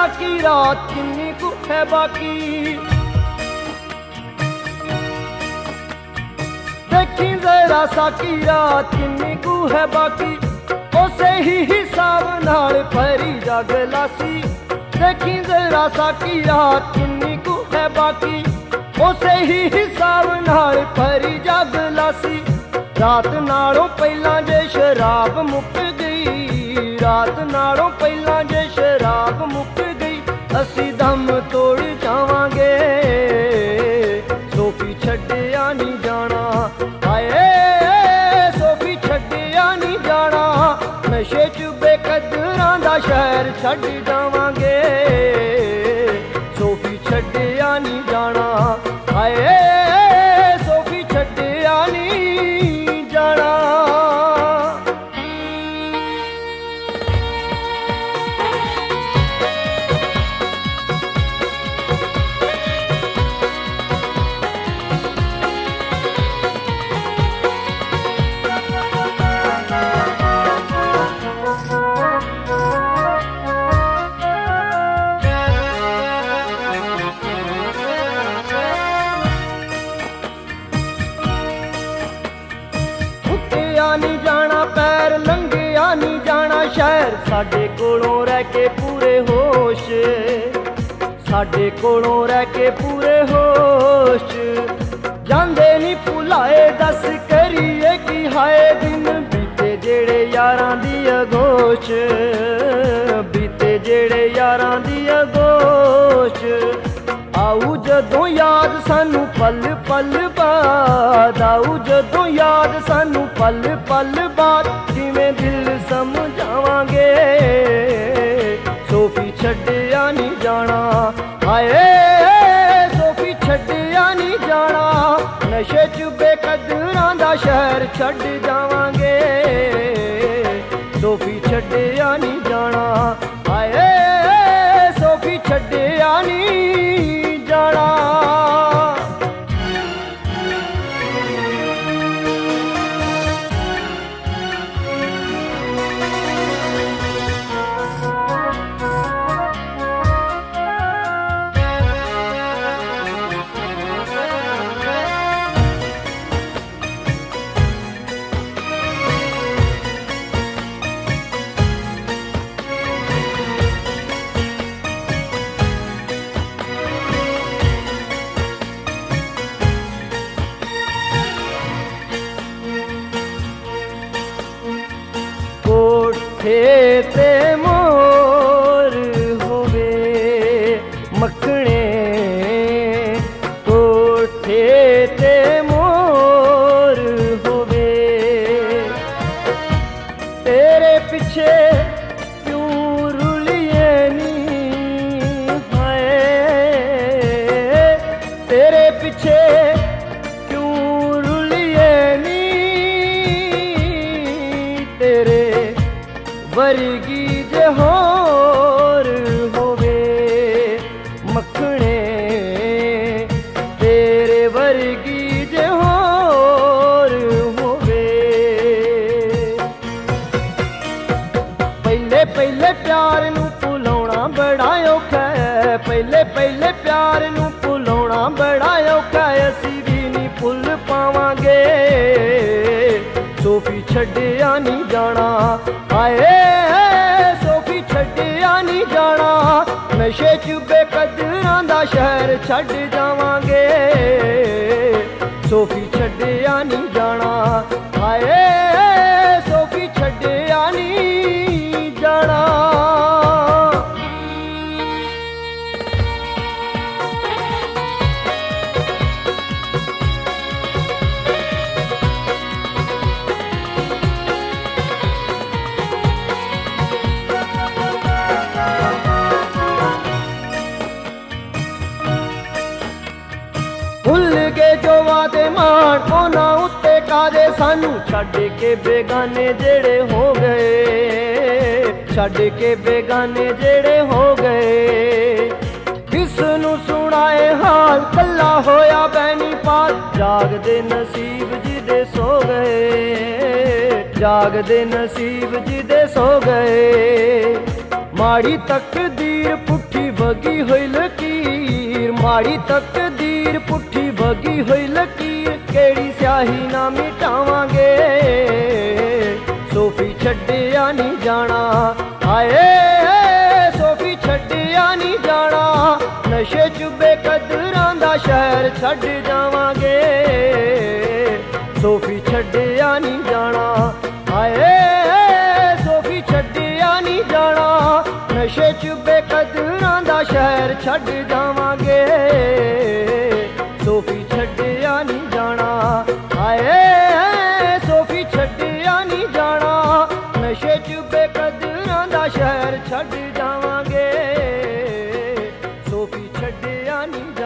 साकी रात किन्नी कु है बाकी। देखी जरा साकी रात किन्नी कु है बाकी, उसे ही हिसाब नाल भरी जग लासी। देखी जरा साकी रात किन्नी कु है बाकी, उसे ही हिसाब नाल भरी जग लासी। रात नालों पहला जे शराब मुक गई, रात नालों पहला जे शराब मुक गई, असी दम तोड़ जावांगे सोफी छड्डिया नहीं जाना। हाए सोफी छड्डिया नहीं जाना, नशे च बेकदरां दा शहर छड्ड जावांगे सोफी छड्डिया नहीं जाना। हाए सोफी छड्डिया नहीं जाना। नहीं जाना पैर लंघिया नहीं जाना शहर, साडे कोलों रह के पूरे होश, साडे कोलों रह के पूरे होश। जांदे नहीं भुलाए दस करिए कि हाय दिन बीते जेड़े यारां दी अगोश, बीते जेड़े यारां दी अगोश। आऊ जदों याद सानू पल पल बाद, आऊ जदों याद सानू पल पल बाद, जिवें दिल समझावांगे सोफी छड्डिया नहीं जाना। हाय सोफी छड्डिया नहीं जाना, नशे च बेकदरां दा शहर छड्ड जावांगे सोफी छड्डिया नहीं जाना। हाय सोफी छड्डिया नहीं जाना। ते मोर होवे मखणे, कोठे ते मोर होवे, तेरे पीछे क्यों रुलिए नी। हाय तेरे पीछे क्यों रुलिए नी, तेरे वर्गी जे होर होवे मखणे, तेरे वर्गी जे होर होवे। पहले पहले प्यार नू भुलाउणा बड़ा औखा है, पहले पहले प्यार नू भुलाउणा बड़ा औखा है, असीं भी नहीं भुल पावांगे सोफी छड्डिया नहीं जाना। हाय सोफी छड्डिया नहीं जाना, नशे च बेकदरां दा शहर छड्ड जावांगे सोफी छड्डिया नहीं जाना। हाय सोफी छड्डिया नहीं जाना। भुल गए जो वादे मान ओना उत्ते कादे, सानू छड्ड के बेगाने जेड़े हो गए, छड्ड के बेगाने जेड़े हो गए। किसनू सुनाए हाल कल्ला होया बैनी पाल, जागदे नसीब जिदे सो गए, जागदे नसीब जिदे सो गए। ਮਾੜੀ ਤਕਦੀਰ ਪੁੱਠੀ ਵਗੀ ਹੋਈ ਲਕੀਰ, ਮਾੜੀ ਤਕਦੀਰ ਪੁੱਠੀ ਵਗੀ ਹੋਈ ਲਕੀਰ, ਕਿਹੜੀ ਸਿਆਹੀ ਨਾ ਮਿਟਾਵਾਂਗੇ, ਸੋਫੀ ਛੱਡਿਆ ਨਹੀਂ ਜਾਣਾ। ਹਾਏ ਸੋਫੀ ਛੱਡਿਆ ਨਹੀਂ ਜਾਣਾ, ਨਸ਼ੇ ਚ ਬੇਕਦਰਾਂ ਦਾ ਸ਼ਹਿਰ ਛੱਡ ਜਾਵਾਂਗੇ, ਸੋਫੀ ਛੱਡਿਆ ਨਹੀਂ ਜਾਣਾ। ਹਾਏ ਸੋਫੀ ਛੱਡਿਆ ਨਹੀਂ ਜਾਣਾ, ਨਸ਼ੇ ਚ ਬੇਕਦਰਾਂ ਦਾ ਸ਼ਹਿਰ ਛੱਡ ਜਾਵਾਂਗੇ, ਸੋਫੀ ਛੱਡਿਆ ਨਹੀਂ ਜਾਣਾ। ਹਾਏ ਸੋਫੀ ਛੱਡਿਆ ਨਹੀਂ ਜਾਣਾ, ਨਸ਼ੇ ਚ ਬੇਕਦਰਾਂ ਦਾ ਸ਼ਹਿਰ ਛੱਡ ਜਾਵਾਂਗੇ, ਸੋਫੀ ਛੱਡਿਆ ਨਹੀਂ